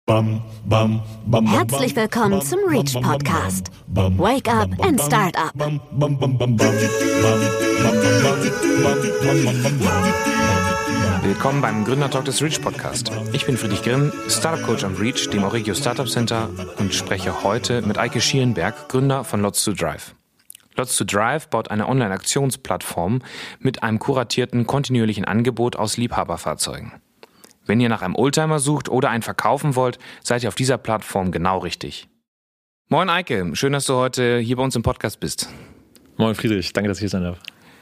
Herzlich willkommen zum Reach Podcast. Wake up and start up. Willkommen beim Gründertalk des Reach Podcast. Ich bin Friedrich Grimm, Startup Coach am Reach, dem Euregio Startup Center, und spreche heute mit Eike Schierenberg, Gründer von Lots to Drive. Lots to Drive baut eine Online-Aktionsplattform mit einem kuratierten, kontinuierlichen Angebot aus Liebhaberfahrzeugen. Wenn ihr nach einem Oldtimer sucht oder einen verkaufen wollt, seid ihr auf dieser Plattform genau richtig. Moin Eike, schön, dass du heute hier bei uns im Podcast bist. Moin Friedrich, danke, dass ich hier sein darf.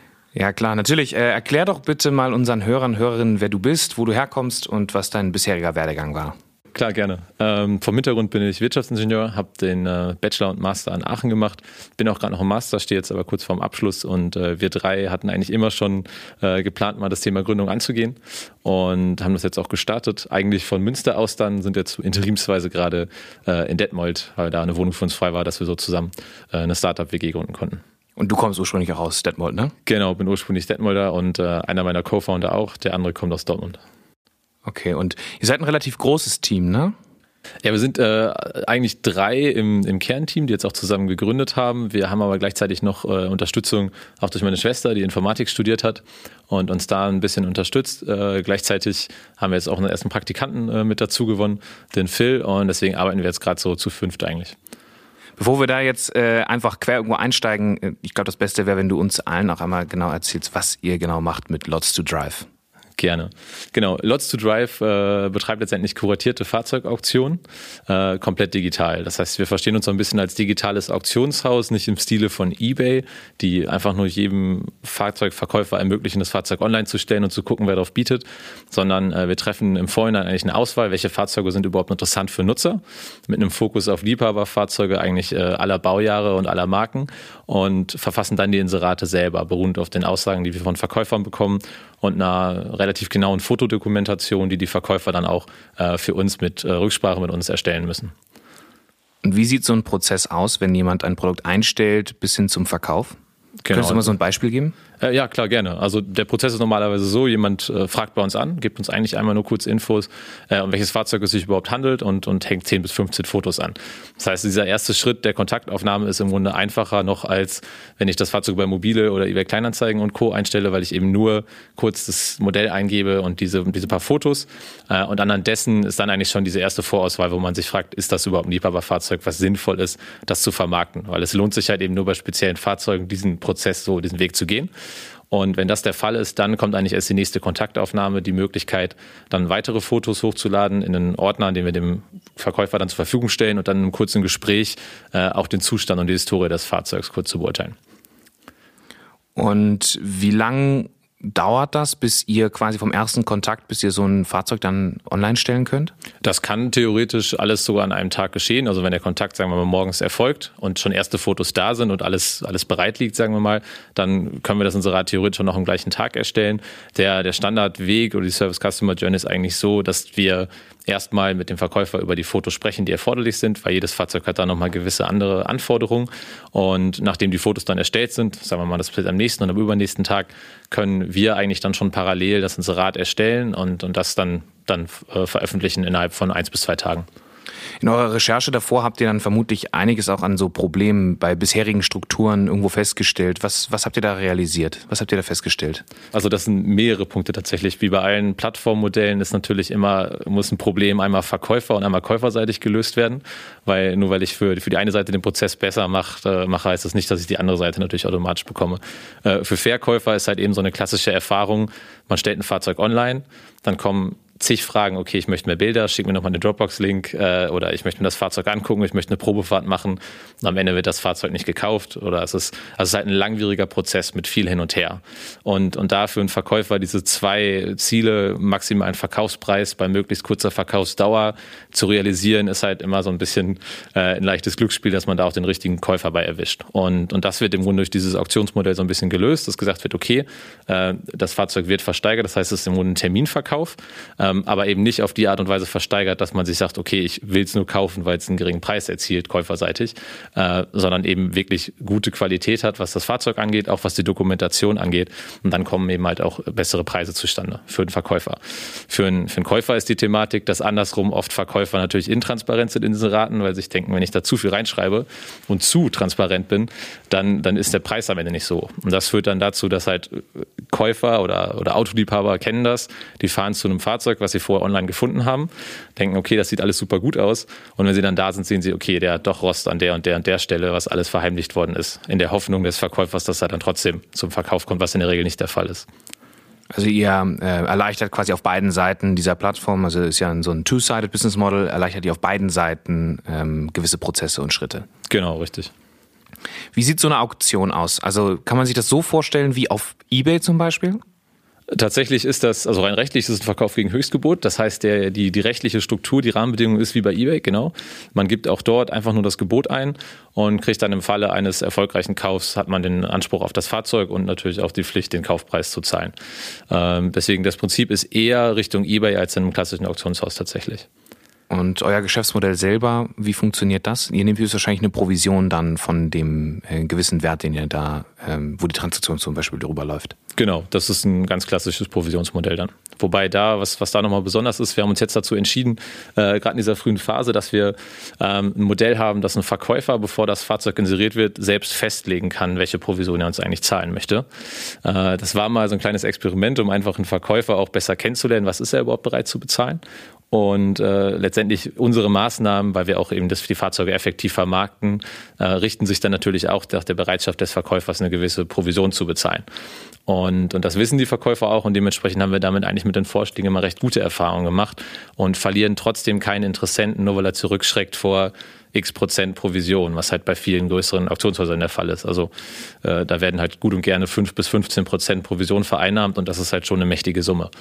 Ja klar, natürlich. Erklär doch bitte mal unseren Hörern und Hörerinnen, wer du bist, wo du herkommst und was dein bisheriger Werdegang war. Klar, gerne. Vom Hintergrund bin ich Wirtschaftsingenieur, habe den Bachelor und Master in Aachen gemacht, bin auch gerade noch im Master, stehe jetzt aber kurz vorm Abschluss, und wir drei hatten eigentlich immer schon geplant, mal das Thema Gründung anzugehen und haben das jetzt auch gestartet. Eigentlich von Münster aus dann, sind jetzt interimsweise gerade in Detmold, weil da eine Wohnung für uns frei war, dass wir so zusammen eine Startup-WG gründen konnten. Und du kommst ursprünglich auch aus Detmold, ne? Genau, bin ursprünglich Detmolder und einer meiner Co-Founder auch, der andere kommt aus Dortmund. Okay, und ihr seid ein relativ großes Team, ne? Ja, wir sind eigentlich drei im Kernteam, die jetzt auch zusammen gegründet haben. Wir haben aber gleichzeitig noch Unterstützung auch durch meine Schwester, die Informatik studiert hat und uns da ein bisschen unterstützt. Gleichzeitig haben wir jetzt auch einen ersten Praktikanten mit dazu gewonnen, den Phil, und deswegen arbeiten wir jetzt gerade so zu fünft eigentlich. Bevor wir da jetzt einfach quer irgendwo einsteigen, ich glaube, das Beste wäre, wenn du uns allen auch einmal genau erzählst, was ihr genau macht mit Lots to Drive. Gerne. Genau, Lots to Drive betreibt letztendlich kuratierte Fahrzeugauktionen, komplett digital. Das heißt, wir verstehen uns so ein bisschen als digitales Auktionshaus, nicht im Stile von eBay, die einfach nur jedem Fahrzeugverkäufer ermöglichen, das Fahrzeug online zu stellen und zu gucken, wer darauf bietet, sondern wir treffen im Vorhinein eigentlich eine Auswahl, welche Fahrzeuge sind überhaupt interessant für Nutzer, mit einem Fokus auf Liebhaberfahrzeuge eigentlich aller Baujahre und aller Marken, und verfassen dann die Inserate selber, beruhend auf den Aussagen, die wir von Verkäufern bekommen, und einer relativ genauen Fotodokumentation, die die Verkäufer dann auch für uns mit Rücksprache mit uns erstellen müssen. Und wie sieht so ein Prozess aus, wenn jemand ein Produkt einstellt bis hin zum Verkauf? Genau. Könntest du mal so ein Beispiel geben? Ja, klar, gerne. Also der Prozess ist normalerweise so, jemand fragt bei uns an, gibt uns eigentlich einmal nur kurz Infos, um welches Fahrzeug es sich überhaupt handelt, und hängt 10 bis 15 Fotos an. Das heißt, dieser erste Schritt der Kontaktaufnahme ist im Grunde einfacher noch, als wenn ich das Fahrzeug bei Mobile oder eBay Kleinanzeigen und Co. einstelle, weil ich eben nur kurz das Modell eingebe und diese paar Fotos. Und anhand dessen ist dann eigentlich schon diese erste Vorauswahl, wo man sich fragt, ist das überhaupt ein Liebhaberfahrzeug, was sinnvoll ist, das zu vermarkten? Weil es lohnt sich halt eben nur bei speziellen Fahrzeugen, diesen Prozess, so diesen Weg zu gehen. Und wenn das der Fall ist, dann kommt eigentlich erst die nächste Kontaktaufnahme, die Möglichkeit, dann weitere Fotos hochzuladen in einen Ordner, den wir dem Verkäufer dann zur Verfügung stellen, und dann in einem kurzen Gespräch auch den Zustand und die Historie des Fahrzeugs kurz zu beurteilen. Und wie lang dauert das, bis ihr quasi vom ersten Kontakt, bis ihr so ein Fahrzeug dann online stellen könnt? Das kann theoretisch alles sogar an einem Tag geschehen. Also wenn der Kontakt, sagen wir mal, morgens erfolgt und schon erste Fotos da sind und alles bereit liegt, sagen wir mal, dann können wir das Inserat theoretisch schon noch am gleichen Tag erstellen. Der Standardweg oder die Service Customer Journey ist eigentlich so, dass wir erstmal mit dem Verkäufer über die Fotos sprechen, die erforderlich sind, weil jedes Fahrzeug hat da nochmal gewisse andere Anforderungen. Und nachdem die Fotos dann erstellt sind, sagen wir mal, das passiert am nächsten und am übernächsten Tag, können wir eigentlich dann schon parallel das Inserat erstellen und das dann veröffentlichen innerhalb von 1 bis 2 Tagen. In eurer Recherche davor habt ihr dann vermutlich einiges auch an so Problemen bei bisherigen Strukturen irgendwo festgestellt. Was habt ihr da realisiert? Was habt ihr da festgestellt? Also das sind mehrere Punkte tatsächlich. Wie bei allen Plattformmodellen ist natürlich muss ein Problem einmal Verkäufer- und einmal käuferseitig gelöst werden. Weil nur weil ich für die eine Seite den Prozess besser mache, heißt das nicht, dass ich die andere Seite natürlich automatisch bekomme. Für Verkäufer ist halt eben so eine klassische Erfahrung, man stellt ein Fahrzeug online, dann kommen zig Fragen, okay, ich möchte mehr Bilder, schick mir nochmal einen Dropbox-Link oder ich möchte mir das Fahrzeug angucken, ich möchte eine Probefahrt machen, und am Ende wird das Fahrzeug nicht gekauft, oder es ist halt ein langwieriger Prozess mit viel hin und her. Und da für einen Verkäufer diese 2 Ziele, maximal einen Verkaufspreis bei möglichst kurzer Verkaufsdauer zu realisieren, ist halt immer so ein bisschen ein leichtes Glücksspiel, dass man da auch den richtigen Käufer bei erwischt. Und das wird im Grunde durch dieses Auktionsmodell so ein bisschen gelöst, dass gesagt wird, okay, das Fahrzeug wird versteigert, das heißt, es ist im Grunde ein Terminverkauf, aber eben nicht auf die Art und Weise versteigert, dass man sich sagt, okay, ich will es nur kaufen, weil es einen geringen Preis erzielt, käuferseitig, sondern eben wirklich gute Qualität hat, was das Fahrzeug angeht, auch was die Dokumentation angeht. Und dann kommen eben halt auch bessere Preise zustande für den Verkäufer. Für einen Käufer ist die Thematik, dass andersrum oft Verkäufer natürlich intransparent sind in diesen Raten, weil sie sich denken, wenn ich da zu viel reinschreibe und zu transparent bin, dann ist der Preis am Ende nicht so. Und das führt dann dazu, dass halt Käufer oder Autoliebhaber kennen das, die fahren zu einem Fahrzeug, was sie vorher online gefunden haben, denken, okay, das sieht alles super gut aus. Und wenn sie dann da sind, sehen sie, okay, der hat doch Rost an der und der Stelle, was alles verheimlicht worden ist. In der Hoffnung des Verkäufers, dass er dann trotzdem zum Verkauf kommt, was in der Regel nicht der Fall ist. Also ihr erleichtert quasi auf beiden Seiten dieser Plattform, also ist ja so ein Two-Sided Business Model, erleichtert ihr auf beiden Seiten gewisse Prozesse und Schritte. Genau, richtig. Wie sieht so eine Auktion aus? Also kann man sich das so vorstellen wie auf eBay zum Beispiel? Tatsächlich ist das, also rein rechtlich ist es ein Verkauf gegen Höchstgebot. Das heißt, die rechtliche Struktur, die Rahmenbedingung ist wie bei eBay, genau. Man gibt auch dort einfach nur das Gebot ein und kriegt dann im Falle eines erfolgreichen Kaufs, hat man den Anspruch auf das Fahrzeug und natürlich auch die Pflicht, den Kaufpreis zu zahlen. Deswegen das Prinzip ist eher Richtung eBay als in einem klassischen Auktionshaus tatsächlich. Und euer Geschäftsmodell selber, wie funktioniert das? Ihr nehmt wahrscheinlich eine Provision dann von dem gewissen Wert, den ihr da, wo die Transaktion zum Beispiel drüber läuft. Genau, das ist ein ganz klassisches Provisionsmodell dann. Wobei da, was da nochmal besonders ist, wir haben uns jetzt dazu entschieden, gerade in dieser frühen Phase, dass wir ein Modell haben, dass ein Verkäufer, bevor das Fahrzeug inseriert wird, selbst festlegen kann, welche Provision er uns eigentlich zahlen möchte. Das war mal so ein kleines Experiment, um einfach einen Verkäufer auch besser kennenzulernen, was ist er überhaupt bereit zu bezahlen. Und letztendlich unsere Maßnahmen, weil wir auch eben die Fahrzeuge effektiv vermarkten, richten sich dann natürlich auch nach der Bereitschaft des Verkäufers, eine gewisse Provision zu bezahlen. Und das wissen die Verkäufer auch und dementsprechend haben wir damit eigentlich mit den Vorschlägen immer recht gute Erfahrungen gemacht und verlieren trotzdem keinen Interessenten, nur weil er zurückschreckt vor x% Provision, was halt bei vielen größeren Auktionshäusern der Fall ist. Also da werden halt gut und gerne 5-15% Provision vereinnahmt und das ist halt schon eine mächtige Summe.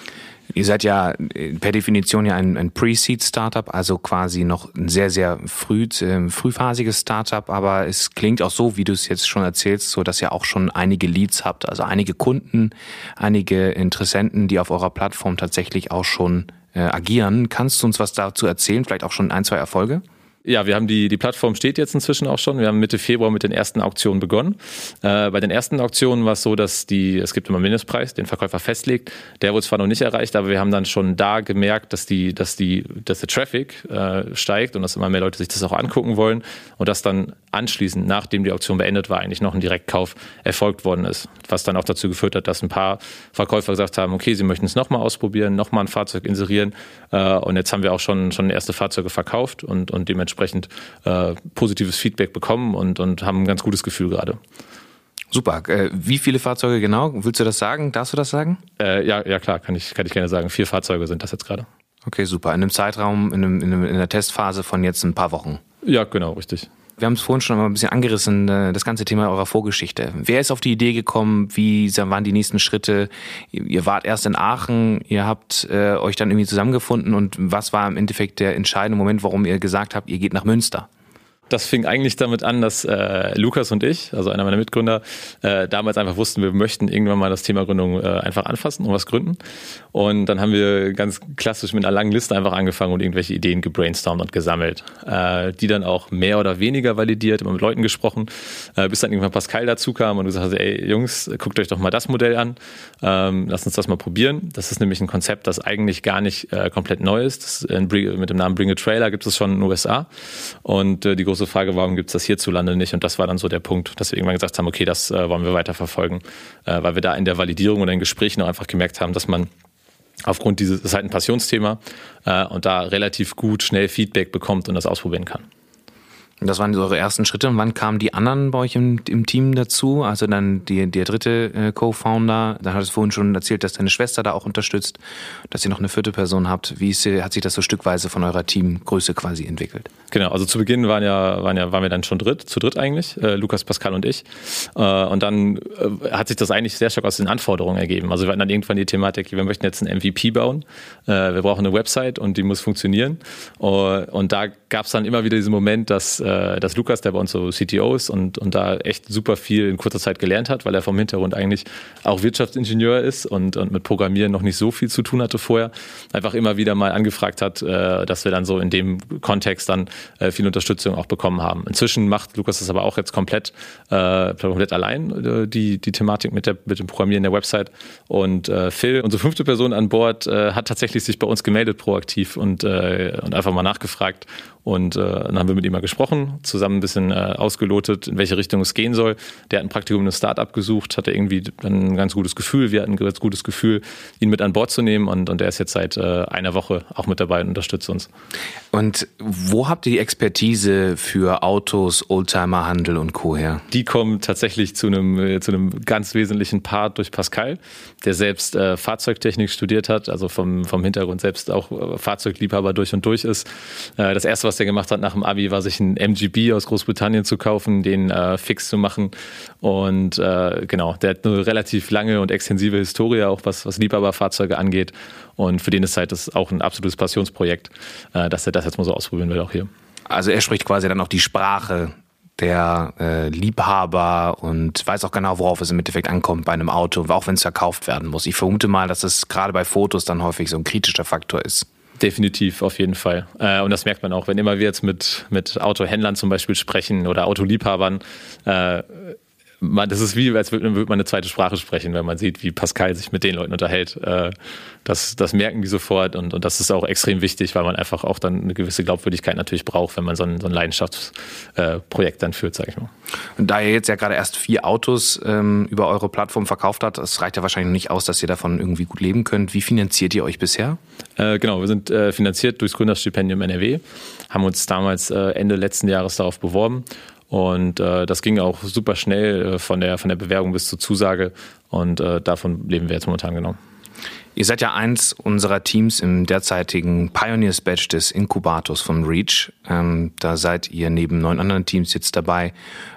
Ihr seid ja per Definition ja ein Pre-Seed-Startup, also quasi noch ein sehr, sehr frühphasiges Startup, aber es klingt auch so, wie du es jetzt schon erzählst, so dass ihr auch schon einige Leads habt, also einige Kunden, einige Interessenten, die auf eurer Plattform tatsächlich auch schon agieren. Kannst du uns was dazu erzählen, vielleicht auch schon 1-2 Erfolge? Ja, wir haben die Plattform steht jetzt inzwischen auch schon. Wir haben Mitte Februar mit den ersten Auktionen begonnen. Bei den ersten Auktionen war es so, dass es gibt immer einen Mindestpreis, den Verkäufer festlegt. Der wurde zwar noch nicht erreicht, aber wir haben dann schon da gemerkt, dass der Traffic steigt und dass immer mehr Leute sich das auch angucken wollen und dass dann anschließend, nachdem die Auktion beendet war, eigentlich noch ein Direktkauf erfolgt worden ist. Was dann auch dazu geführt hat, dass ein paar Verkäufer gesagt haben, okay, sie möchten es nochmal ausprobieren, nochmal ein Fahrzeug inserieren. Und jetzt haben wir auch schon erste Fahrzeuge verkauft und dementsprechend positives Feedback bekommen und haben ein ganz gutes Gefühl gerade. Super. Wie viele Fahrzeuge genau? Willst du das sagen? Darfst du das sagen? Ja klar, kann ich gerne sagen. 4 Fahrzeuge sind das jetzt gerade. Okay, super. In einem Zeitraum, in einer Testphase von jetzt ein paar Wochen. Ja, genau, richtig. Wir haben es vorhin schon mal ein bisschen angerissen, das ganze Thema eurer Vorgeschichte. Wer ist auf die Idee gekommen? Wie waren die nächsten Schritte? Ihr wart erst in Aachen, ihr habt euch dann irgendwie zusammengefunden und was war im Endeffekt der entscheidende Moment, warum ihr gesagt habt, ihr geht nach Münster? Das fing eigentlich damit an, dass Lukas und ich, also einer meiner Mitgründer, damals einfach wussten, wir möchten irgendwann mal das Thema Gründung einfach anfassen und was gründen. Und dann haben wir ganz klassisch mit einer langen Liste einfach angefangen und irgendwelche Ideen gebrainstormt und gesammelt. Die dann auch mehr oder weniger validiert, immer mit Leuten gesprochen, bis dann irgendwann Pascal dazu kam und gesagt hat, ey Jungs, guckt euch doch mal das Modell an, lasst uns das mal probieren. Das ist nämlich ein Konzept, das eigentlich gar nicht komplett neu ist. Mit dem Namen Bring a Trailer gibt es schon in den USA. Und die große Frage, warum gibt es das hierzulande nicht? Und das war dann so der Punkt, dass wir irgendwann gesagt haben, okay, das wollen wir weiterverfolgen, weil wir da in der Validierung und in den Gesprächen auch einfach gemerkt haben, dass man aufgrund das ist halt ein Passionsthema und da relativ gut schnell Feedback bekommt und das ausprobieren kann. Das waren eure ersten Schritte. Und wann kamen die anderen bei euch im Team dazu? Also dann der dritte Co-Founder. Dann hattest du vorhin schon erzählt, dass deine Schwester da auch unterstützt, dass ihr noch eine 4. Person habt. Hat sich das so stückweise von eurer Teamgröße quasi entwickelt? Genau, also zu Beginn waren wir dann schon zu dritt eigentlich, Lukas, Pascal und ich. Und dann hat sich das eigentlich sehr stark aus den Anforderungen ergeben. Also wir hatten dann irgendwann die Thematik, wir möchten jetzt ein MVP bauen. Wir brauchen eine Website und die muss funktionieren. Und da gab es dann immer wieder diesen Moment, dass Lukas, der bei uns so CTO ist und da echt super viel in kurzer Zeit gelernt hat, weil er vom Hintergrund eigentlich auch Wirtschaftsingenieur ist und mit Programmieren noch nicht so viel zu tun hatte vorher, einfach immer wieder mal angefragt hat, dass wir dann so in dem Kontext dann viel Unterstützung auch bekommen haben. Inzwischen macht Lukas das aber auch jetzt komplett allein, die Thematik mit dem Programmieren der Website. Und Phil, unsere 5. Person an Bord, hat tatsächlich sich bei uns gemeldet proaktiv und einfach mal nachgefragt. Und dann haben wir mit ihm mal gesprochen, zusammen ein bisschen ausgelotet, in welche Richtung es gehen soll. Der hat ein Praktikum in einem Startup gesucht, hatte irgendwie ein ganz gutes Gefühl. Wir hatten ein ganz gutes Gefühl, ihn mit an Bord zu nehmen. Und er ist jetzt seit einer Woche auch mit dabei und unterstützt uns. Und wo habt ihr die Expertise für Autos, Oldtimer-Handel und Co. her? Die kommen tatsächlich zu einem ganz wesentlichen Part durch Pascal, der selbst Fahrzeugtechnik studiert hat, also vom Hintergrund selbst auch Fahrzeugliebhaber durch und durch ist. Das erste, was der gemacht hat nach dem Abi, war sich einen MGB aus Großbritannien zu kaufen, den fix zu machen. Und genau, der hat eine relativ lange und extensive Historie, auch was Liebhaberfahrzeuge angeht. Und für den ist halt das auch ein absolutes Passionsprojekt, dass er das jetzt mal so ausprobieren will, auch hier. Also er spricht quasi dann auch die Sprache der Liebhaber und weiß auch genau, worauf es im Endeffekt ankommt bei einem Auto, auch wenn es verkauft werden muss. Ich vermute mal, dass es gerade bei Fotos dann häufig so ein kritischer Faktor ist. Definitiv, auf jeden Fall. Und das merkt man auch, wenn immer wir jetzt mit Autohändlern zum Beispiel sprechen oder Autoliebhabern, das ist wie, als würde man eine zweite Sprache sprechen, wenn man sieht, wie Pascal sich mit den Leuten unterhält. Das merken die sofort und das ist auch extrem wichtig, weil man einfach auch dann eine gewisse Glaubwürdigkeit natürlich braucht, wenn man so ein Leidenschaftsprojekt dann führt, sag ich mal. Und da ihr jetzt ja gerade erst 4 Autos über eure Plattform verkauft habt, das reicht ja wahrscheinlich noch nicht aus, dass ihr davon irgendwie gut leben könnt. Wie finanziert ihr euch bisher? Genau, wir sind finanziert durchs Gründerstipendium NRW, haben uns damals Ende letzten Jahres darauf beworben. Und das ging auch super schnell von der Bewerbung bis zur Zusage und davon leben wir jetzt momentan genau. Ihr seid ja eins unserer Teams im derzeitigen Pioneers Batch des Inkubators von Reach. Da seid ihr neben 9 anderen Teams jetzt dabei.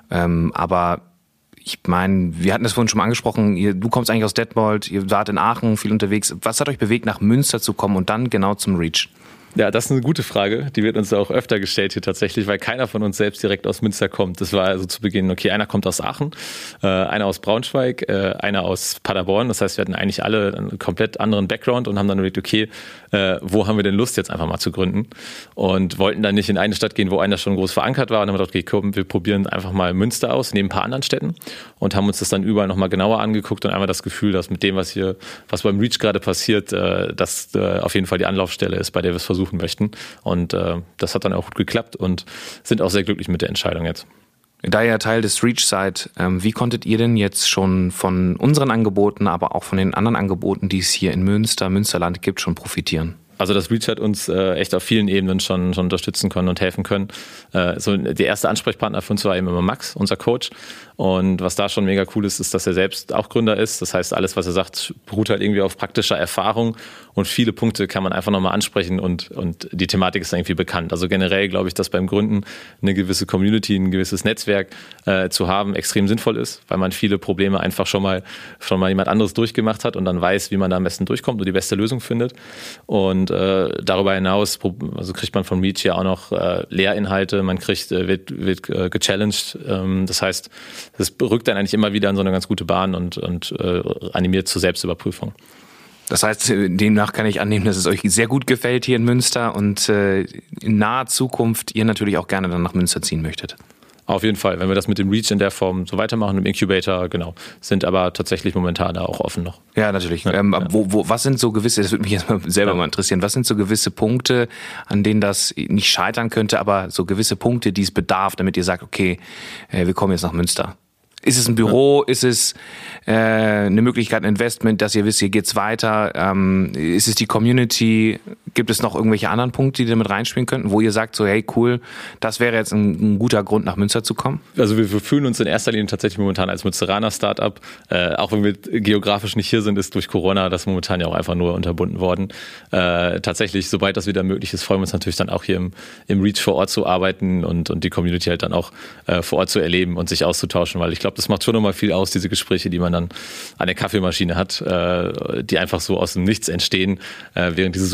Aber ich meine, wir hatten das vorhin schon mal angesprochen, du kommst eigentlich aus Detmold, ihr wart in Aachen viel unterwegs. Was hat euch bewegt, nach Münster zu kommen und dann genau zum Reach? Ja, das ist eine gute Frage. Die wird uns auch öfter gestellt hier tatsächlich, weil keiner von uns selbst direkt aus Münster kommt. Das war also zu Beginn, okay, einer kommt aus Aachen, einer aus Braunschweig, einer aus Paderborn. Das heißt, wir hatten eigentlich alle einen komplett anderen Background und haben dann überlegt, okay, wo haben wir denn Lust jetzt einfach mal zu gründen? Und wollten dann nicht in eine Stadt gehen, wo einer schon groß verankert war. Und dann haben wir gedacht, okay, komm, wir probieren einfach mal Münster aus, neben ein paar anderen Städten und haben uns das dann überall nochmal genauer angeguckt und einmal das Gefühl, dass mit dem, was beim Reach gerade passiert, dass auf jeden Fall die Anlaufstelle ist, bei der wir es versuchen möchten. Und das hat dann auch gut geklappt und sind auch sehr glücklich mit der Entscheidung jetzt. Da ihr Teil des Reach seid, wie konntet ihr denn jetzt schon von unseren Angeboten, aber auch von den anderen Angeboten, die es hier in Münsterland gibt, schon profitieren? Also das Reach hat uns echt auf vielen Ebenen schon unterstützen können und helfen können. So der erste Ansprechpartner für uns war eben immer Max, unser Coach. Und was da schon mega cool ist, dass er selbst auch Gründer ist. Das heißt, alles, was er sagt, beruht halt irgendwie auf praktischer Erfahrung. Und viele Punkte kann man einfach nochmal ansprechen und die Thematik ist irgendwie bekannt. Also generell glaube ich, dass beim Gründen eine gewisse Community, ein gewisses Netzwerk zu haben, extrem sinnvoll ist, weil man viele Probleme einfach schon mal jemand anderes durchgemacht hat und dann weiß, wie man da am besten durchkommt und die beste Lösung findet. Und darüber hinaus kriegt man von Reach ja auch noch Lehrinhalte, man wird gechallenged. Das heißt, das rückt dann eigentlich immer wieder in so eine ganz gute Bahn und animiert zur Selbstüberprüfung. Das heißt, demnach kann ich annehmen, dass es euch sehr gut gefällt hier in Münster und in naher Zukunft ihr natürlich auch gerne dann nach Münster ziehen möchtet. Auf jeden Fall, wenn wir das mit dem Reach in der Form so weitermachen, im Incubator, genau, sind aber tatsächlich momentan da auch offen noch. Ja, natürlich. Ja, was sind so gewisse, das würde mich jetzt mal selber mal interessieren, was sind so gewisse Punkte, an denen das nicht scheitern könnte, aber so gewisse Punkte, die es bedarf, damit ihr sagt, okay, wir kommen jetzt nach Münster? Ist es ein Büro? Ist es eine Möglichkeit, ein Investment, dass ihr wisst, hier geht's weiter? Ist es die Community? Gibt es noch irgendwelche anderen Punkte, die damit reinspielen könnten, wo ihr sagt, so hey, cool, das wäre jetzt ein guter Grund, nach Münster zu kommen? Also wir fühlen uns in erster Linie tatsächlich momentan als Münsteraner Startup. Auch wenn wir geografisch nicht hier sind, ist durch Corona das momentan ja auch einfach nur unterbunden worden. Tatsächlich, sobald das wieder möglich ist, freuen wir uns natürlich dann auch hier im Reach vor Ort zu arbeiten und die Community halt dann auch vor Ort zu erleben und sich auszutauschen, weil ich glaube, das macht schon nochmal viel aus, diese Gespräche, die man dann an der Kaffeemaschine hat, die einfach so aus dem Nichts entstehen, während diese Zoom-Meetings ja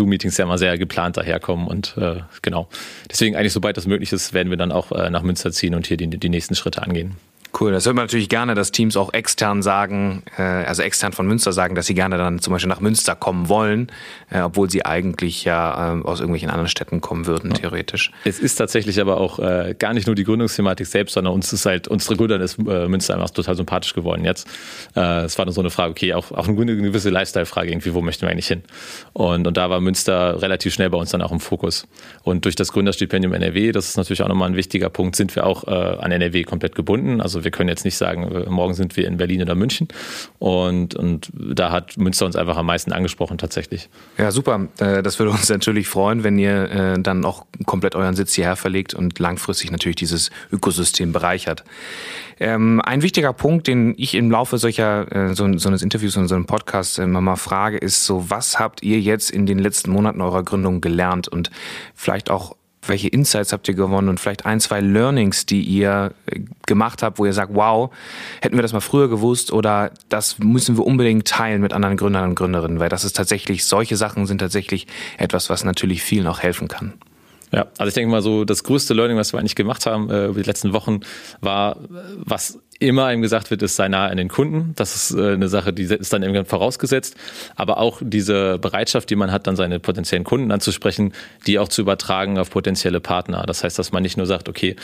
immer sehr geplant daherkommen und genau. Deswegen eigentlich, sobald das möglich ist, werden wir dann auch nach Münster ziehen und hier die nächsten Schritte angehen. Cool, das hört man natürlich gerne, dass Teams auch extern sagen, also extern von Münster sagen, dass sie gerne dann zum Beispiel nach Münster kommen wollen, obwohl sie eigentlich ja aus irgendwelchen anderen Städten kommen würden, theoretisch. Es ist tatsächlich aber auch gar nicht nur die Gründungsthematik selbst, sondern unsere Gründern ist Münster einfach total sympathisch geworden jetzt. Es war dann so eine Frage, okay, auch eine gewisse Lifestyle-Frage irgendwie, wo möchten wir eigentlich hin? Und da war Münster relativ schnell bei uns dann auch im Fokus. Und durch das Gründerstipendium NRW, das ist natürlich auch nochmal ein wichtiger Punkt, sind wir auch an NRW komplett gebunden. Also wir können jetzt nicht sagen, morgen sind wir in Berlin oder München. Und da hat Münster uns einfach am meisten angesprochen tatsächlich. Ja, super. Das würde uns natürlich freuen, wenn ihr dann auch komplett euren Sitz hierher verlegt und langfristig natürlich dieses Ökosystem bereichert. Ein wichtiger Punkt, den ich im Laufe so eines Interviews und so einem Podcast immer mal frage, ist so, was habt ihr jetzt in den letzten Monaten eurer Gründung gelernt und vielleicht auch welche Insights habt ihr gewonnen und vielleicht 1, 2 Learnings, die ihr gemacht habt, wo ihr sagt, wow, hätten wir das mal früher gewusst oder das müssen wir unbedingt teilen mit anderen Gründern und Gründerinnen, weil das ist tatsächlich, solche Sachen sind tatsächlich etwas, was natürlich vielen auch helfen kann. Ja, also ich denke mal so, das größte Learning, was wir eigentlich gemacht haben über die letzten Wochen, war, was immer ihm gesagt wird, ist, sei nah an den Kunden. Das ist eine Sache, die ist dann irgendwann vorausgesetzt. Aber auch diese Bereitschaft, die man hat, dann seine potenziellen Kunden anzusprechen, die auch zu übertragen auf potenzielle Partner. Das heißt, dass man nicht nur sagt, okay,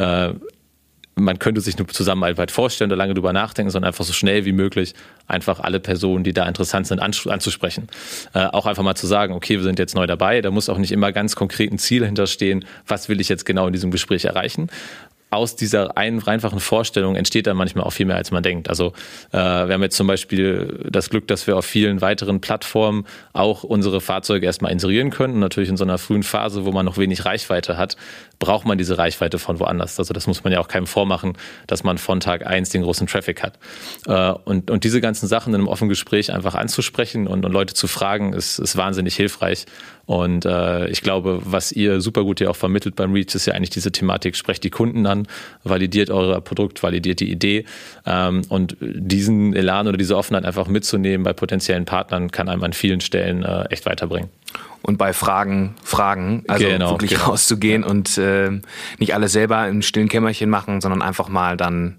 man könnte sich eine Zusammenarbeit vorstellen oder lange drüber nachdenken, sondern einfach so schnell wie möglich einfach alle Personen, die da interessant sind, anzusprechen. Auch einfach mal zu sagen, okay, wir sind jetzt neu dabei, da muss auch nicht immer ganz konkret ein Ziel hinterstehen, was will ich jetzt genau in diesem Gespräch erreichen. Aus dieser einfachen Vorstellung entsteht dann manchmal auch viel mehr, als man denkt. Also wir haben jetzt zum Beispiel das Glück, dass wir auf vielen weiteren Plattformen auch unsere Fahrzeuge erstmal inserieren können. Und natürlich in so einer frühen Phase, wo man noch wenig Reichweite hat, braucht man diese Reichweite von woanders. Also das muss man ja auch keinem vormachen, dass man von Tag 1 den großen Traffic hat. Und diese ganzen Sachen in einem offenen Gespräch einfach anzusprechen und Leute zu fragen, ist wahnsinnig hilfreich. Und ich glaube, was ihr super gut hier auch vermittelt beim Reach, ist ja eigentlich diese Thematik, sprecht die Kunden an, validiert euer Produkt, validiert die Idee. Und diesen Elan oder diese Offenheit einfach mitzunehmen bei potenziellen Partnern, kann einem an vielen Stellen echt weiterbringen. Und bei Fragen, also wirklich rauszugehen und nicht alles selber im stillen Kämmerchen machen, sondern einfach mal dann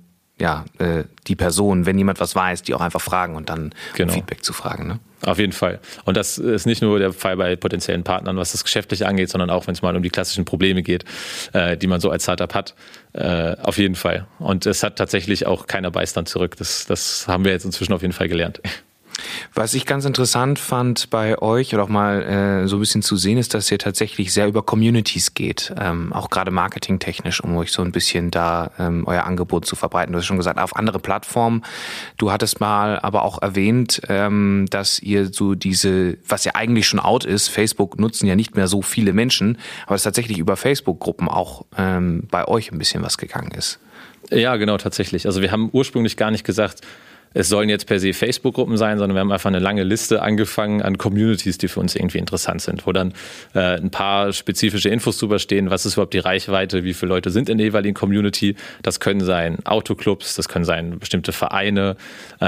die Person, wenn jemand was weiß, die auch einfach fragen und dann um Feedback zu fragen. Ne? Auf jeden Fall. Und das ist nicht nur der Fall bei potenziellen Partnern, was das Geschäftliche angeht, sondern auch, wenn es mal um die klassischen Probleme geht, die man so als Startup hat. Auf jeden Fall. Und es hat tatsächlich auch keiner Beistand zurück. Das haben wir jetzt inzwischen auf jeden Fall gelernt. Was ich ganz interessant fand bei euch oder auch mal so ein bisschen zu sehen, ist, dass ihr tatsächlich sehr über Communities geht, auch gerade marketingtechnisch, um euch so ein bisschen da euer Angebot zu verbreiten. Du hast schon gesagt, auf andere Plattformen. Du hattest mal aber auch erwähnt, dass ihr so was ja eigentlich schon out ist, Facebook nutzen ja nicht mehr so viele Menschen, aber es tatsächlich über Facebook-Gruppen auch bei euch ein bisschen was gegangen ist. Ja, genau, tatsächlich. Also wir haben ursprünglich gar nicht gesagt, es sollen jetzt per se Facebook-Gruppen sein, sondern wir haben einfach eine lange Liste angefangen an Communities, die für uns irgendwie interessant sind, wo dann ein paar spezifische Infos drüber stehen, was ist überhaupt die Reichweite, wie viele Leute sind in der jeweiligen Community. Das können sein Autoclubs, das können sein bestimmte Vereine,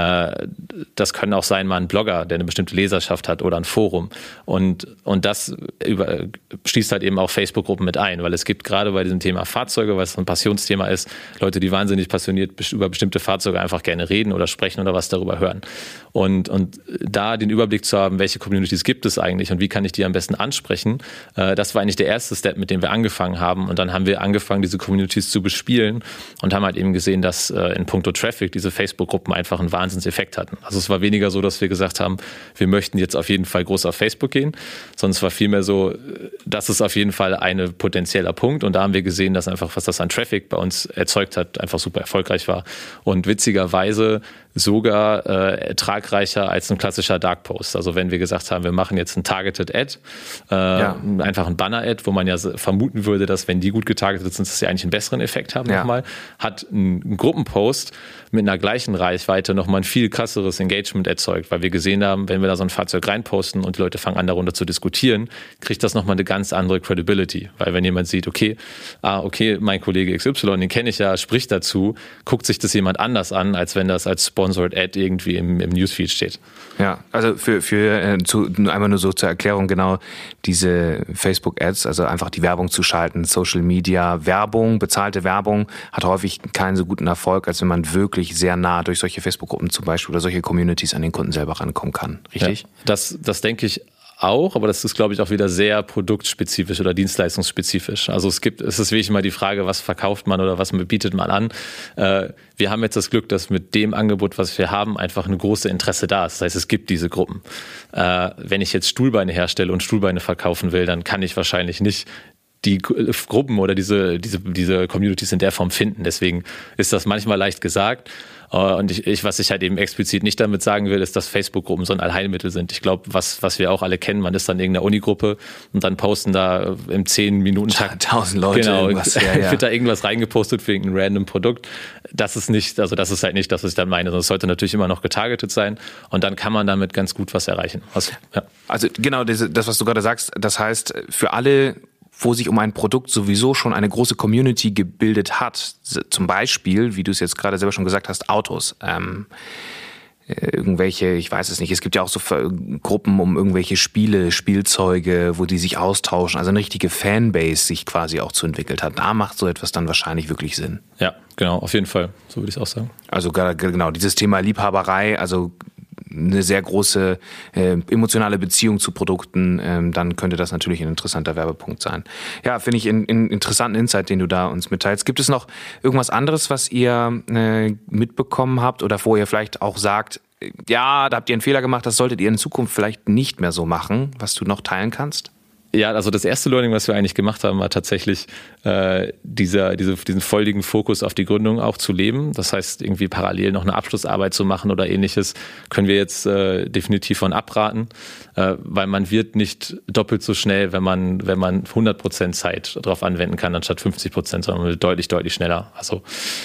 das können auch sein mal ein Blogger, der eine bestimmte Leserschaft hat oder ein Forum. Und das schließt halt eben auch Facebook-Gruppen mit ein, weil es gibt gerade bei diesem Thema Fahrzeuge, weil es ein Passionsthema ist, Leute, die wahnsinnig passioniert über bestimmte Fahrzeuge einfach gerne reden oder sprechen oder was darüber hören. Und da den Überblick zu haben, welche Communities gibt es eigentlich und wie kann ich die am besten ansprechen, das war eigentlich der erste Step, mit dem wir angefangen haben. Und dann haben wir angefangen, diese Communities zu bespielen und haben halt eben gesehen, dass in puncto Traffic diese Facebook-Gruppen einfach einen Wahnsinnseffekt hatten. Also es war weniger so, dass wir gesagt haben, wir möchten jetzt auf jeden Fall groß auf Facebook gehen, sondern es war vielmehr so, das ist auf jeden Fall ein potenzieller Punkt. Und da haben wir gesehen, dass einfach, was das an Traffic bei uns erzeugt hat, einfach super erfolgreich war. Und witzigerweise sogar ertragreicher als ein klassischer Dark Post. Also wenn wir gesagt haben, wir machen jetzt ein Targeted Ad, einfach ein Banner-Ad, wo man ja vermuten würde, dass wenn die gut getargetet sind, dass sie eigentlich einen besseren Effekt haben nochmal, hat ein Gruppenpost mit einer gleichen Reichweite nochmal ein viel krasseres Engagement erzeugt, weil wir gesehen haben, wenn wir da so ein Fahrzeug reinposten und die Leute fangen an, darunter zu diskutieren, kriegt das nochmal eine ganz andere Credibility. Weil wenn jemand sieht, okay, mein Kollege XY, den kenne ich ja, spricht dazu, guckt sich das jemand anders an, als wenn das als Sponsored Ad irgendwie im Newsfeed steht. Ja, also einmal nur so zur Erklärung, genau diese Facebook-Ads, also einfach die Werbung zu schalten, Social Media, Werbung, bezahlte Werbung, hat häufig keinen so guten Erfolg, als wenn man wirklich sehr nah durch solche Facebook-Gruppen zum Beispiel oder solche Communities an den Kunden selber rankommen kann. Richtig? Ja, das denke ich auch, aber das ist, glaube ich, auch wieder sehr produktspezifisch oder dienstleistungsspezifisch. Also es ist wirklich mal die Frage, was verkauft man oder was bietet man an. Wir haben jetzt das Glück, dass mit dem Angebot, was wir haben, einfach eine große Interesse da ist. Das heißt, es gibt diese Gruppen. Wenn ich jetzt Stuhlbeine herstelle und Stuhlbeine verkaufen will, dann kann ich wahrscheinlich nicht die Gruppen oder diese Communities in der Form finden. Deswegen ist das manchmal leicht gesagt. Und was ich halt eben explizit nicht damit sagen will, ist, dass Facebook-Gruppen so ein Allheilmittel sind. Ich glaube, was wir auch alle kennen, man ist dann in irgendeiner Unigruppe und dann posten da im 10-Minuten-Takt 1000 Leute irgendwas. Wird da irgendwas reingepostet für irgendein random Produkt. Das ist halt nicht das, was ich dann meine. Es sollte natürlich immer noch getargetet sein und dann kann man damit ganz gut was erreichen. Also genau, das, was du gerade sagst, das heißt, für alle, wo sich um ein Produkt sowieso schon eine große Community gebildet hat, zum Beispiel, wie du es jetzt gerade selber schon gesagt hast, Autos, irgendwelche, ich weiß es nicht, es gibt ja auch so Gruppen um irgendwelche Spielzeuge, wo die sich austauschen, also eine richtige Fanbase sich quasi auch zu entwickelt hat. Da macht so etwas dann wahrscheinlich wirklich Sinn. Ja, genau, auf jeden Fall, so würde ich es auch sagen. Also genau, dieses Thema Liebhaberei, also eine sehr große emotionale Beziehung zu Produkten, dann könnte das natürlich ein interessanter Werbepunkt sein. Ja, finde ich einen interessanten Insight, den du da uns mitteilst. Gibt es noch irgendwas anderes, was ihr mitbekommen habt oder wo ihr vielleicht auch sagt, ja, da habt ihr einen Fehler gemacht, das solltet ihr in Zukunft vielleicht nicht mehr so machen, was du noch teilen kannst? Ja, also das erste Learning, was wir eigentlich gemacht haben, war tatsächlich diesen volligen Fokus auf die Gründung auch zu leben. Das heißt, irgendwie parallel noch eine Abschlussarbeit zu machen oder ähnliches, können wir jetzt definitiv von abraten, weil man wird nicht doppelt so schnell, wenn man 100% Zeit darauf anwenden kann, anstatt 50%, sondern deutlich, deutlich schneller. Also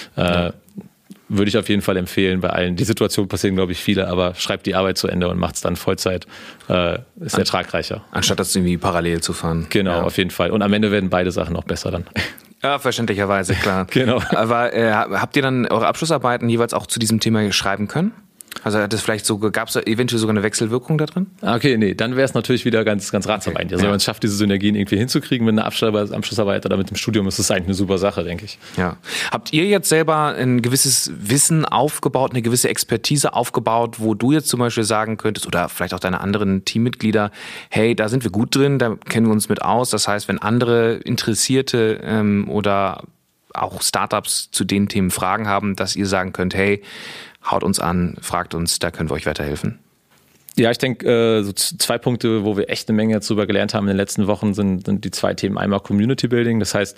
würde ich auf jeden Fall empfehlen bei allen. Die Situation passieren, glaube ich, viele, aber schreibt die Arbeit zu Ende und macht es dann Vollzeit. Ist ertragreicher. Anstatt das irgendwie parallel zu fahren. Genau, ja. Auf jeden Fall. Und am Ende werden beide Sachen noch besser dann. Ja, verständlicherweise, klar. Genau. Aber habt ihr dann eure Abschlussarbeiten jeweils auch zu diesem Thema schreiben können? Also gab es eventuell sogar eine Wechselwirkung da drin? Okay, nee, dann wäre es natürlich wieder ganz, ganz ratsam eigentlich. Also wenn man es schafft, diese Synergien irgendwie hinzukriegen mit einer Abschlussarbeit oder mit dem Studium, ist das eigentlich eine super Sache, denke ich. Ja. Habt ihr jetzt selber ein gewisses Wissen aufgebaut, eine gewisse Expertise aufgebaut, wo du jetzt zum Beispiel sagen könntest, oder vielleicht auch deine anderen Teammitglieder, hey, da sind wir gut drin, da kennen wir uns mit aus. Das heißt, wenn andere Interessierte oder auch Startups zu den Themen Fragen haben, dass ihr sagen könnt, hey, haut uns an, fragt uns, da können wir euch weiterhelfen. Ja, ich denke, so 2 Punkte, wo wir echt eine Menge jetzt drüber gelernt haben in den letzten Wochen, sind die 2 Themen. Einmal Community Building, das heißt,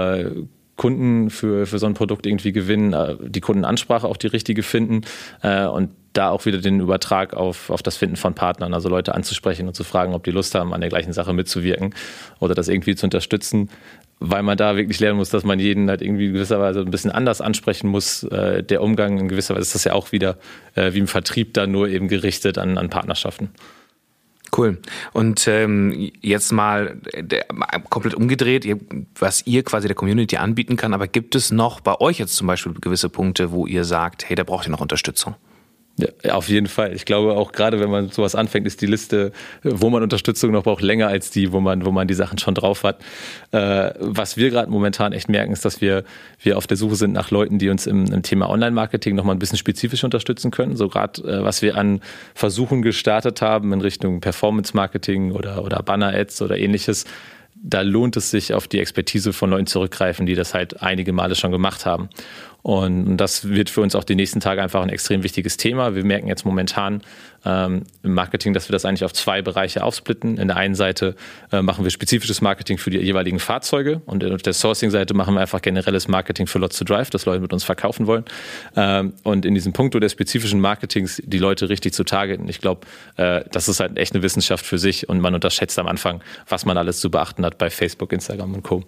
Kunden für so ein Produkt irgendwie gewinnen, die Kundenansprache auch die richtige finden und da auch wieder den Übertrag auf das Finden von Partnern, also Leute anzusprechen und zu fragen, ob die Lust haben, an der gleichen Sache mitzuwirken oder das irgendwie zu unterstützen, weil man da wirklich lernen muss, dass man jeden halt irgendwie in gewisser Weise ein bisschen anders ansprechen muss. Der Umgang in gewisser Weise ist das ja auch wieder wie im Vertrieb dann nur eben gerichtet an Partnerschaften. Cool. Und jetzt mal komplett umgedreht, was ihr quasi der Community anbieten kann, aber gibt es noch bei euch jetzt zum Beispiel gewisse Punkte, wo ihr sagt, hey, da braucht ihr noch Unterstützung? Ja, auf jeden Fall. Ich glaube auch gerade, wenn man sowas anfängt, ist die Liste, wo man Unterstützung noch braucht, länger als die, wo man die Sachen schon drauf hat. Was wir gerade momentan echt merken, ist, dass wir auf der Suche sind nach Leuten, die uns im Thema Online-Marketing noch mal ein bisschen spezifisch unterstützen können. So gerade, was wir an Versuchen gestartet haben in Richtung Performance-Marketing oder Banner-Ads oder ähnliches. Da lohnt es sich, auf die Expertise von Leuten zurückgreifen, die das halt einige Male schon gemacht haben. Und das wird für uns auch die nächsten Tage einfach ein extrem wichtiges Thema. Wir merken jetzt momentan im Marketing, dass wir das eigentlich auf 2 Bereiche aufsplitten. In der einen Seite machen wir spezifisches Marketing für die jeweiligen Fahrzeuge und auf der Sourcing-Seite machen wir einfach generelles Marketing für Lots to Drive, dass Leute mit uns verkaufen wollen. Und in diesem Punkt der spezifischen Marketings die Leute richtig zu targeten, ich glaube, das ist halt echt eine Wissenschaft für sich und man unterschätzt am Anfang, was man alles zu beachten hat bei Facebook, Instagram und Co.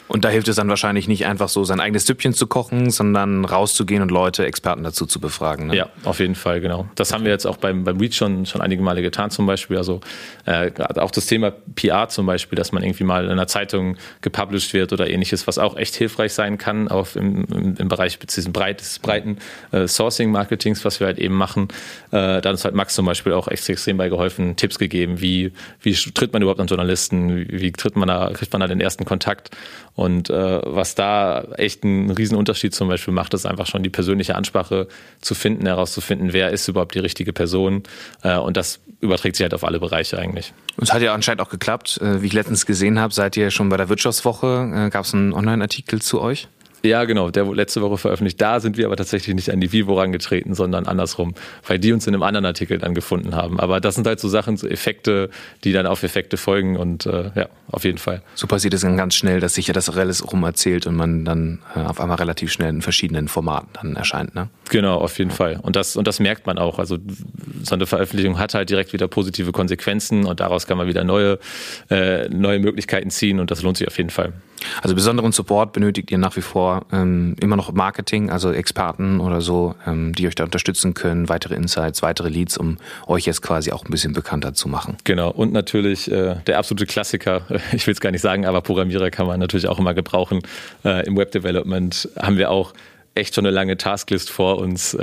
Und da hilft es dann wahrscheinlich nicht einfach so sein eigenes Süppchen zu kochen, sondern rauszugehen und Leute, Experten dazu zu befragen. Ne? Ja, auf jeden Fall, genau. Das haben wir jetzt auch beim Reach schon einige Male getan zum Beispiel. Also auch das Thema PR zum Beispiel, dass man irgendwie mal in einer Zeitung gepublished wird oder ähnliches, was auch echt hilfreich sein kann, auch im Bereich dieses breiten Sourcing-Marketings, was wir halt eben machen. Da hat uns halt Max zum Beispiel auch extrem bei geholfen, Tipps gegeben, wie tritt man überhaupt an Journalisten, wie kriegt man da den ersten Kontakt. Und was da echt einen riesen Unterschied zum Beispiel macht, ist einfach schon die persönliche Ansprache zu finden, herauszufinden, wer ist überhaupt die richtige Person. Und das überträgt sich halt auf alle Bereiche eigentlich. Es hat ja anscheinend auch geklappt. Wie ich letztens gesehen habe, seid ihr schon bei der Wirtschaftswoche. Gab es einen Online-Artikel zu euch? Ja, genau, der wurde letzte Woche veröffentlicht. Da sind wir aber tatsächlich nicht an die Vivo rangetreten, sondern andersrum, weil die uns in einem anderen Artikel dann gefunden haben. Aber das sind halt so Sachen, so Effekte, die dann auf Effekte folgen und ja, auf jeden Fall. So passiert es dann ganz schnell, dass sich ja das alles rum erzählt und man dann auf einmal relativ schnell in verschiedenen Formaten dann erscheint, ne? Genau, auf jeden Fall. Und das merkt man auch. Also so eine Veröffentlichung hat halt direkt wieder positive Konsequenzen und daraus kann man wieder neue Möglichkeiten ziehen und das lohnt sich auf jeden Fall. Also besonderen Support benötigt ihr nach wie vor immer noch Marketing, also Experten oder so, die euch da unterstützen können, weitere Insights, weitere Leads, um euch jetzt quasi auch ein bisschen bekannter zu machen. Genau, und natürlich der absolute Klassiker, ich will es gar nicht sagen, aber Programmierer kann man natürlich auch immer gebrauchen. Im Web-Development haben wir auch echt schon eine lange Tasklist vor uns.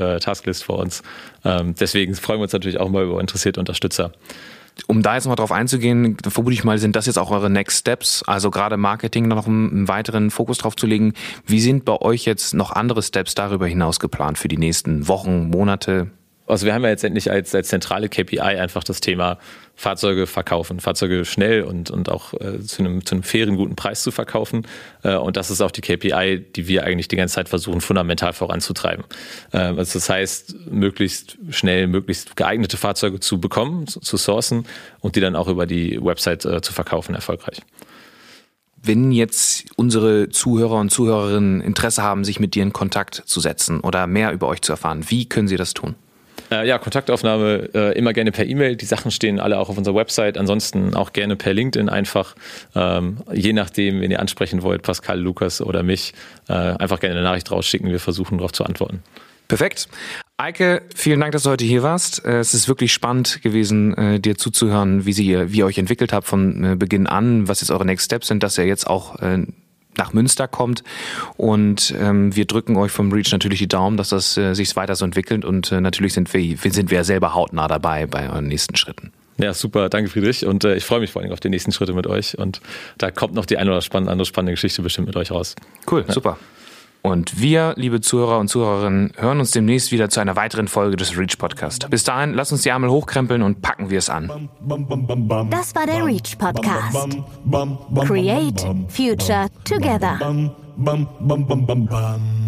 Deswegen freuen wir uns natürlich auch mal über interessierte Unterstützer. Um da jetzt mal drauf einzugehen, vermute ich mal, sind das jetzt auch eure Next Steps, also gerade Marketing noch einen weiteren Fokus drauf zu legen. Wie sind bei euch jetzt noch andere Steps darüber hinaus geplant für die nächsten Wochen, Monate? Also wir haben ja jetzt endlich als zentrale KPI einfach das Thema Fahrzeuge verkaufen, Fahrzeuge schnell und auch zu einem fairen, guten Preis zu verkaufen. Und das ist auch die KPI, die wir eigentlich die ganze Zeit versuchen, fundamental voranzutreiben. Also das heißt, möglichst schnell, möglichst geeignete Fahrzeuge zu bekommen, zu sourcen und die dann auch über die Website zu verkaufen, erfolgreich. Wenn jetzt unsere Zuhörer und Zuhörerinnen Interesse haben, sich mit dir in Kontakt zu setzen oder mehr über euch zu erfahren, wie können sie das tun? Ja, Kontaktaufnahme immer gerne per E-Mail. Die Sachen stehen alle auch auf unserer Website. Ansonsten auch gerne per LinkedIn einfach. Je nachdem, wen ihr ansprechen wollt, Pascal, Lukas oder mich, einfach gerne eine Nachricht rausschicken. Wir versuchen darauf zu antworten. Perfekt. Eike, vielen Dank, dass du heute hier warst. Es ist wirklich spannend gewesen, dir zuzuhören, wie ihr euch entwickelt habt von Beginn an, was jetzt eure Next Steps sind, dass ihr jetzt auch nach Münster kommt und wir drücken euch vom Reach natürlich die Daumen, dass das sich weiter so entwickelt und natürlich sind wir selber hautnah dabei bei euren nächsten Schritten. Ja, super, danke Friedrich und ich freue mich vor allem auf die nächsten Schritte mit euch und da kommt noch die eine oder andere spannende Geschichte bestimmt mit euch raus. Cool, ja. Super. Und wir, liebe Zuhörer und Zuhörerinnen, hören uns demnächst wieder zu einer weiteren Folge des Reach Podcast. Bis dahin, lasst uns die Ärmel hochkrempeln und packen wir es an. Das war der Reach Podcast. Create Future Together.